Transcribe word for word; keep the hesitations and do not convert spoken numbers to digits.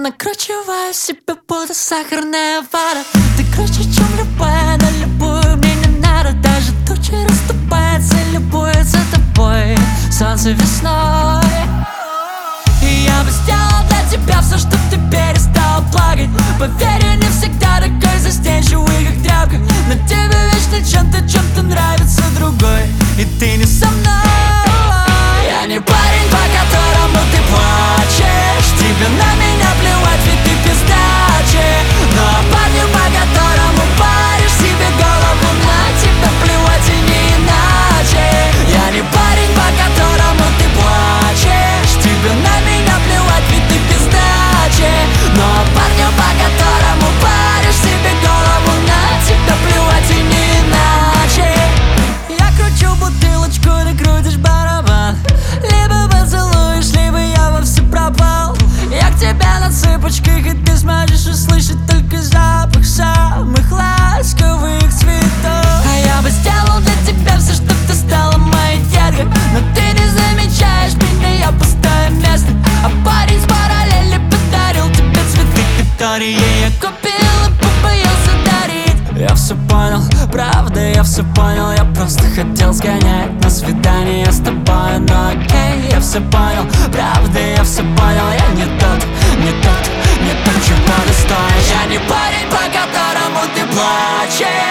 накручиваю себя, будто сахарная вата. Ты круче, чем любая, но любую мне не надо. Даже тучи расступаются, любуются тобой солнце весной. И я бы сделал для тебя все, чтоб ты перестала плакать. Поверь, я не всегда такой застенчивый, как тряпка, но тебе вечно чем-то, чем-то нравится другой, и ты не со мной. Я не парень, по которому ты плачешь, тебе на меня плевать, ведь ты пиздачи. Но парню, по которому паришь себе голову, на тебя плевать и не иначе. Я не парень, по которому ты плачешь, тебе на меня плевать, ведь ты пиздачи. Но парню, по которому паришь себе голову, на тебя плевать и не иначе. Я кручу бутылочку, ты крутишь барабан. Либо поцелуешь, либо я вовсе пропал. Я к тебе на цыпочках, и ты сможешь услышать только запах самых ласковых цветов. А я бы сделал для тебя все, чтоб ты стала моей деткой, но ты не замечаешь меня, я пустое место. А парень с параллели подарил тебе цветы, которые я купил и побоялся дарить. Я все понял, правда, я все понял. Я просто хотел сгонять на свидание с тобой, но окей, я все понял, правда, я все понял. Я не тот, не тот, не тот, чего ты стоишь. Я не парень, по которому ты плачешь.